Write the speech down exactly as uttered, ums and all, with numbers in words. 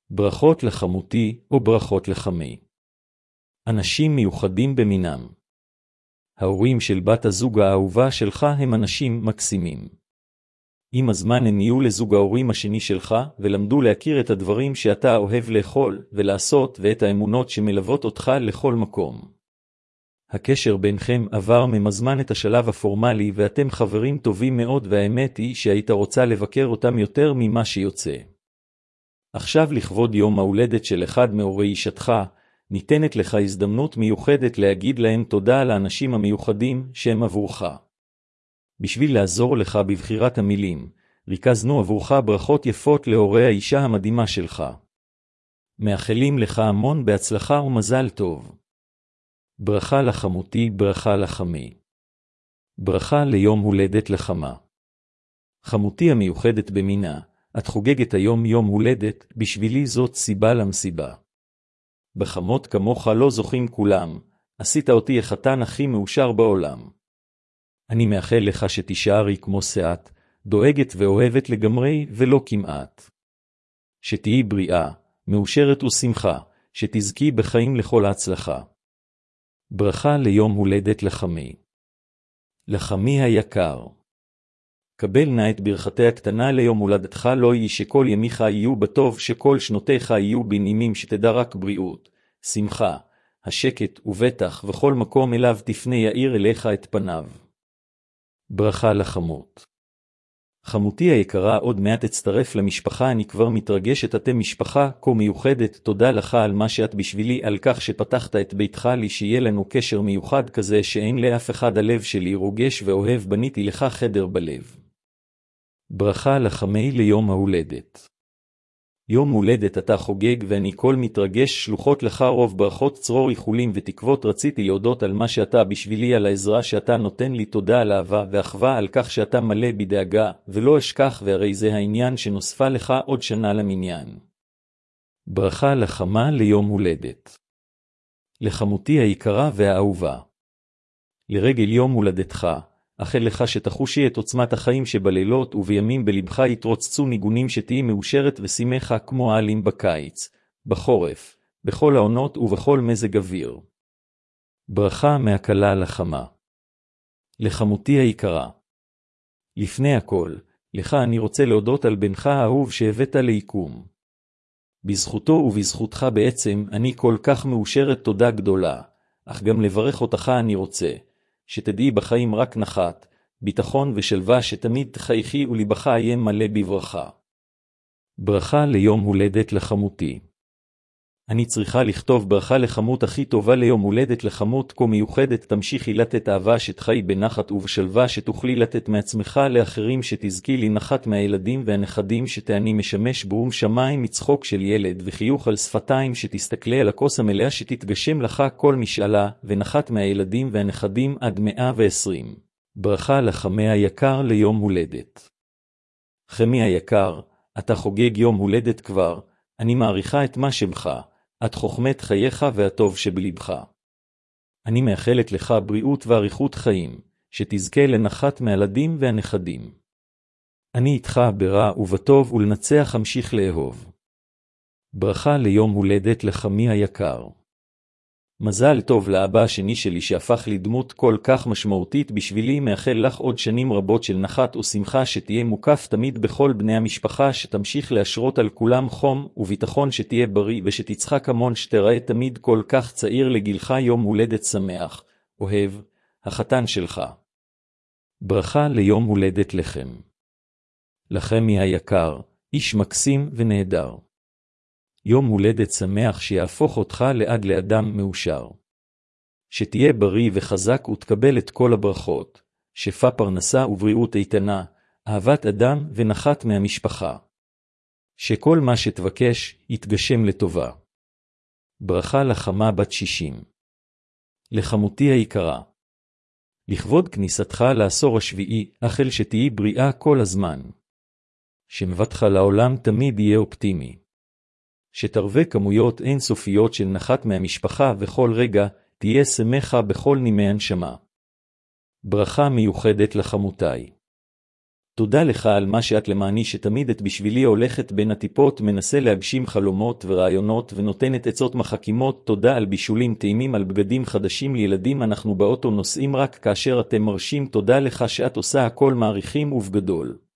ברכות לחמותי או ברכות לחמי. אנשים מיוחדים במינם. ההורים של בת הזוג האהובה שלך הם אנשים מקסימים. עם הזמן הם נהיו לזוג ההורים השני שלך, ולמדו להכיר את הדברים שאתה אוהב לאכול ולעשות, ואת האמונות שמלוות אותך לכל מקום. הקשר ביניכם עבר ממזמן את השלב הפורמלי, ואתם חברים טובים מאוד, והאמת היא שהיית רוצה לבקר אותם יותר ממה שיוצא. עכשיו לכבוד יום ההולדת של אחד מהורי אישתך, ניתנת לך הזדמנות מיוחדת להגיד להם תודה על האנשים המיוחדים שהם עבורך. בשביל לעזור לך בבחירת המילים, ריכזנו עבורך ברכות יפות להורי האישה המדהימה שלך. מאחלים לך המון בהצלחה ומזל טוב. ברכה לחמותי, ברכה לחמי. ברכה ליום הולדת לחמה. חמותי המיוחדת במינה, את חוגגת היום יום הולדת, בשבילי זאת סיבה למסיבה. בחמות כמוך לא זוכים כולם, עשית אותי החתן הכי מאושר בעולם. אני מאחל לך שתישארי כמו שאת, דואגת ואוהבת לגמרי ולא כמעט. שתהי בריאה, מאושרת ושמחה, שתזכי בחיים לכל ההצלחה. ברכה ליום הולדת לחמי. לחמי היקר. קבל נא את ברכתי הקטנה ליום הולדתך, לא יהי שכל ימיך יהיו בטוב, שכל שנותיך יהיו בנעימים, שתדע רק בריאות, שמחה, השקט ובטח, וכל מקום אליו תפנה יאיר אליך את פניו. ברכה לחמות. חמותי היקרה, עוד מעט אצטרף למשפחה, אני כבר מתרגשת, אתם משפחה כה מיוחדת, תודה לך על מה שאת בשבילי, על כך שפתחת את ביתך לי, שיהיה לנו קשר מיוחד כזה שאין לאף אחד. הלב שלי רוגש ואוהב, בניתי לך חדר בלב. ברכה לחמי ליום ההולדת. יום הולדת אתה חוגג ואני כל מתרגש, שלוחות לך רוב ברכות, צרור איחולים ותקוות. רציתי להודות על מה שאתה בשבילי, על העזרה שאתה נותן לי, תודה על אהבה ואחווה, על כך שאתה מלא בדאגה, ולא אשכח, והרי זה העניין שנוספה לך עוד שנה למניין. ברכה לחמה ליום הולדת. לחמותי היקרה והאהובה. לרגל יום הולדתך, אכל לך שתחושי את עוצמת החיים שבלילות ובימים בלבך יתרוצצו ניגונים, שתהי מאושרת ושמחה כמו העלים בקיץ, בחורף, בכל העונות ובכל מזג אוויר. ברכה מהקלה לחמה. לחמותי היקרה. לפני הכל, לך אני רוצה להודות על בנך האהוב שהבאת ליקום. בזכותו ובזכותך בעצם אני כל כך מאושרת, תודה גדולה, אך גם לברך אותך אני רוצה. שתדעי בחיים רק נחת, ביטחון ושלווה, שתמיד תחייכי ולבך יהיה מלא בברכה. ברכה ליום הולדת לחמותי. אני צריכה לכתוב ברכה לחמות הכי טובה ליום הולדת לחמות כה מיוחדת, תמשיכי לתת אהבה, שתחי בנחת ובשלווה, שתוכלי לתת מעצמך לאחרים, שתזכי לי נחת מהילדים והנכדים, שתעני משמש ברום שמיים מצחוק של ילד וחיוך על שפתיים, שתסתכלי על הכוס המלאה, שתתגשם לך כל משאלה, ונחת מהילדים והנכדים עד מאה ועשרים. ברכה לחמי היקר ליום הולדת. חמי היקר, אתה חוגג יום הולדת כבר, אני מעריכה את מה שבך, את חוכמת חייך והטוב שבלבך. אני מאחלת לך בריאות ואריכות חיים, שתזכה לנחת מהילדים והנכדים. אני איתך ברע ובטוב, ולנצח המשיך לאהוב. ברכה ליום הולדת לחמי היקר. מזל טוב לאבא השני שלי שהפך לי דמות כל כך משמעותית בשבילי, מאחל לך עוד שנים רבות של נחת ושמחה, שתהיה מוקף תמיד בכל בני המשפחה, שתמשיך להשרות על כולם חום וביטחון, שתהיה בריא ושתצחק המון, שתראה תמיד כל כך צעיר לגילך. יום הולדת שמח, אוהב, החתן שלך. ברכה ליום הולדת לכם. לחמי היקר, איש מקסים ונהדר. יום הולדת שמח, שיהפוך אותך לעד לאדם מאושר. שתהיה בריא וחזק ותקבל את כל הברכות, שפע פרנסה ובריאות איתנה, אהבת אדם ונחת מהמשפחה. שכל מה שתבקש יתגשם לטובה. ברכה לחמה בת שישים. לחמותי היקרה. לכבוד כניסתך לעשור השביעי, אכל שתהי בריאה כל הזמן. שמבטך לעולם תמיד יהיה אופטימי. שתרווה כמויות אינסופיות של נחת מהמשפחה, וכל רגע תהיה שמחה בכל נימי הנשמה. ברכה מיוחדת לחמותיי. תודה לך על מה שאת למעני שתמיד את בשבילי הולכת בין הטיפות, מנסה להגשים חלומות ורעיונות ונותנת עצות מחכימות. תודה על בישולים טעימים, על בגדים חדשים לילדים, אנחנו באוטו נוסעים רק כאשר אתם מרשים. תודה לך שאת עושה הכל, מעריכים ובגדול.